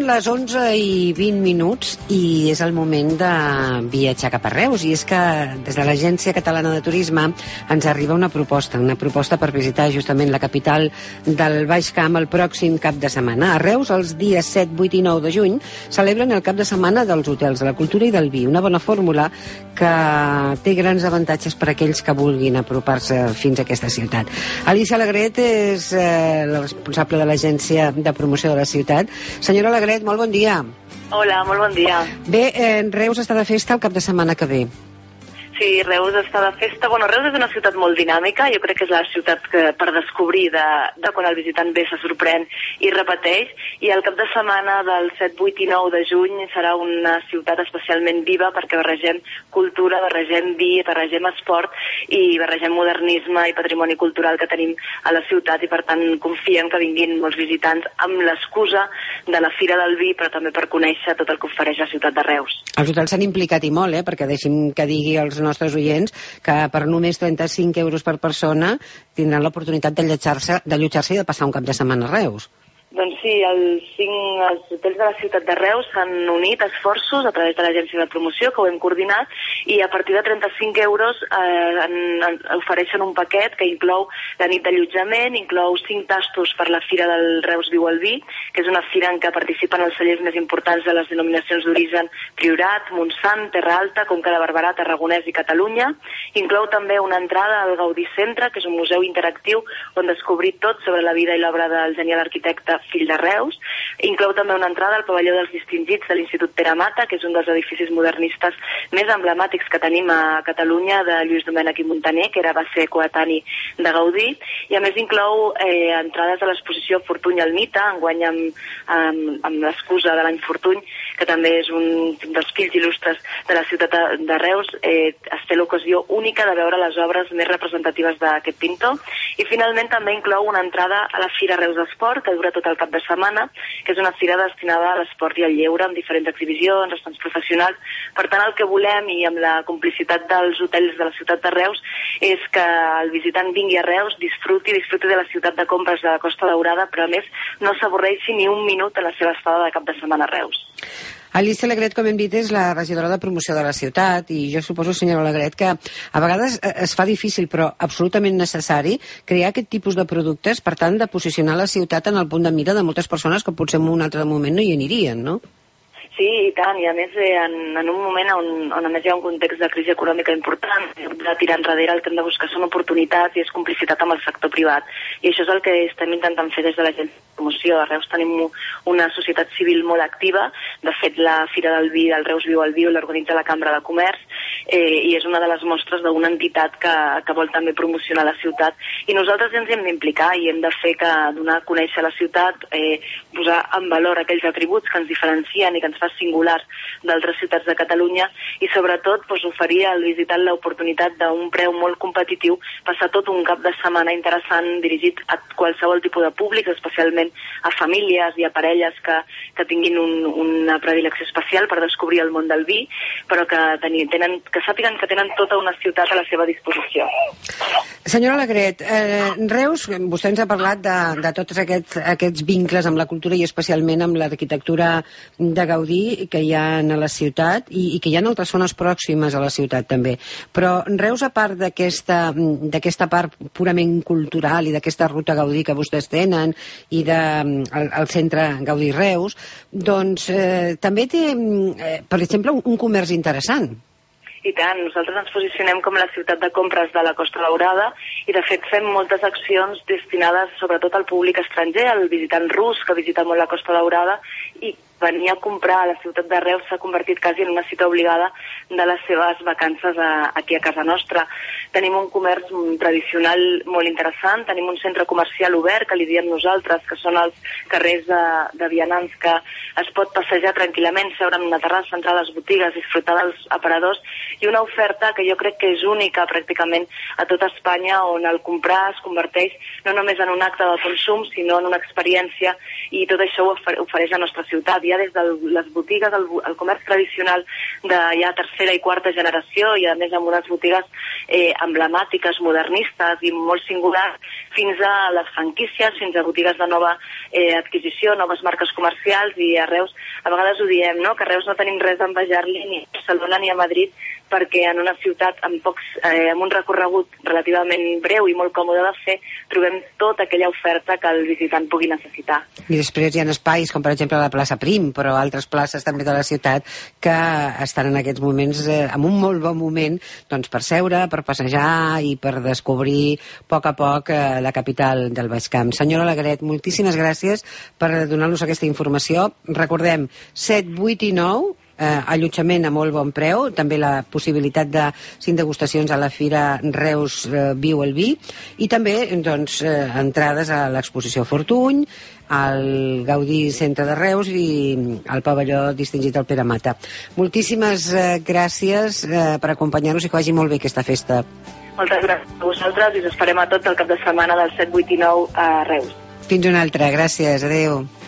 les 11:20 i és el moment de viatjar cap a Reus. I és que des de l'Agència Catalana de Turisme ens arriba una proposta per visitar justament la capital del Baix Camp el pròxim cap de setmana. A Reus, els dies 7, 8 i 9 de juny, celebren el cap de setmana dels hotels de la cultura i del vi, una bona fórmula que té grans avantatges per a aquells que vulguin apropar-se fins a aquesta ciutat. Alicia Alegret és la responsable de l'Agència de Promoció de la Ciutat. Senyora Alegret, molt bon dia. Hola, molt bon dia. Bé, Reus està de festa el cap de setmana que ve. Sí, Reus està de festa. Bueno, Reus és una ciutat molt dinàmica. Jo crec que és la ciutat que per descobrir de quan el visitant ve se sorprèn i repeteix. I el cap de setmana del 7, 8 i 9 de juny serà una ciutat especialment viva perquè barregem cultura, barregem vi, barregem esport i barregem modernisme i patrimoni cultural que tenim a la ciutat, i per tant confiem que vinguin molts visitants amb l'excusa de la Fira del Vi, però també per conèixer tot el que ofereix la ciutat de Reus. Els hotels s'han implicat i molt, perquè deixi'm que digui als nostres oients que per només 35 euros per persona tindran l'oportunitat d'allotjar-se i de passar un cap de setmana a Reus. Doncs sí, els hotels de la ciutat de Reus s'han unit esforços a través de l'agència de promoció, que ho hem coordinat, i a partir de 35 euros ofereixen un paquet que inclou la nit d'allotjament, inclou 5 tastos per la Fira del Reus Viu al Vi, que és una fira en què participen els cellers més importants de les denominacions d'origen Priorat, Montsant, Terra Alta, Conca de Barberà, Tarragonès i Catalunya. Inclou també una entrada al Gaudí Centre, que és un museu interactiu on descobrir tot sobre la vida i l'obra del genial arquitecte fill de Reus. Inclou també una entrada al pavelló dels distingits de l'Institut Pere Mata, que és un dels edificis modernistes més emblemàtics que tenim a Catalunya, de Lluís Domènech i Muntaner, que va ser coetani de Gaudí, i a més inclou entrades a l'exposició Fortuny al Mite, enguany amb l'excusa de l'any Fortuny, que també és un dels fills il·lustres de la ciutat de Reus. Es té l'ocasió única de veure les obres més representatives d'aquest pintor. I finalment també inclou una entrada a la Fira Reus d'Esport, que dura tot el cap de setmana, que és una fira destinada a l'esport i al lleure, amb diferents exhibicions, estants professionals. Per tant, el que volem, i amb la complicitat dels hotels de la ciutat de Reus, és que el visitant vingui a Reus, disfruti de la ciutat de compres de la Costa Daurada, però a més no s'avorreixi ni un minut en la seva estada de cap de setmana a Reus. Alicia Alegret, com hem dit, és la regidora de promoció de la ciutat, i jo suposo, senyora Alegret, que a vegades es fa difícil, però absolutament necessari, crear aquest tipus de productes, per tant, de posicionar la ciutat en el punt de mira de moltes persones que potser en un altre moment no hi anirien, no? Sí, i tant, i a més en un moment on a més hi ha un context de crisi econòmica important, de tirar enrere, el que hem de buscar són oportunitats i és complicitat amb el sector privat, i això és el que estem intentant fer des de l'agència de promoció. A Reus tenim una societat civil molt activa. De fet, la Fira del Vi del Reus Viu al Vi l'organitza la Cambra de Comerç, i és una de les mostres d'una entitat que vol també promocionar la ciutat, i nosaltres ens hem d'implicar i hem de fer donar a conèixer la ciutat, posar en valor aquells atributs que ens diferencien i que ens fa singulars d'altres ciutats de Catalunya, i sobretot oferir al visitant l'oportunitat d'un preu molt competitiu, passar tot un cap de setmana interessant dirigit a qualsevol tipus de públic, especialment a famílies i a parelles que tinguin una predilecció especial per descobrir el món del vi, però que sàpiguen que tenen tota una ciutat a la seva disposició. Senyora Alegret, Reus, vostè ens ha parlat de tots aquests vincles amb la cultura i especialment amb l'arquitectura de Gaudí que hi ha a la ciutat i que hi ha altres zones pròximes a la ciutat també. Però Reus, a part d'aquesta part purament cultural i d'aquesta ruta Gaudí que vostès tenen i del centre Gaudí Reus, doncs també té, per exemple, un comerç interessant. I tant, nosaltres ens posicionem com la ciutat de compres de la Costa Daurada, i de fet fem moltes accions destinades sobretot al públic estranger, al visitant rus que visita molt la Costa Daurada, i venir a comprar a la ciutat de Reus s'ha convertit quasi en una cita obligada de les seves vacances aquí a casa nostra. Tenim un comerç tradicional molt interessant, tenim un centre comercial obert, que li diem nosaltres, que són els carrers de vianants, que es pot passejar tranquil·lament, seure en una terrassa, entrar a les botigues, disfrutar dels aparadors, i una oferta que jo crec que és única pràcticament a tota Espanya, on el comprar es converteix no només en un acte de consum, sinó en una experiència, i tot això ho ofereix la nostra ciutat. Ja des de les botigues, el comerç tradicional de ja tercera i quarta generació, i a més amb unes botigues emblemàtiques, modernistes i molt singulars, fins a les franquícies, fins a botigues de nova adquisició, noves marques comercials, i a Reus, a vegades ho diem, no? Que a Reus no tenim res a envejar-li ni a Barcelona ni a Madrid, perquè en una ciutat amb un recorregut relativament breu i molt còmode de fer, trobem tota aquella oferta que el visitant pugui necessitar. I després hi ha espais, com per exemple la plaça Prim, però altres places també de la ciutat que estan en aquests moments en un molt bon moment, doncs per seure, per passejar i per descobrir a poc la capital del Baix Camp. Senyora Alegret, moltíssimes gràcies per donar-nos aquesta informació. Recordem, 7, 8 i 9, allotjament a molt bon preu, també la possibilitat de 5 degustacions a la Fira Reus Viu el Vi, i també doncs, entrades a l'exposició Fortuny, al Gaudí Centre de Reus i al pavelló distingit del Pere Mata. Moltíssimes gràcies per acompanyar-nos i que vagi molt bé aquesta festa. Moltes gràcies a vosaltres i us esperem a tots el cap de setmana del 7, 8 i 9 a Reus. Fins una altra, gràcies, adeu.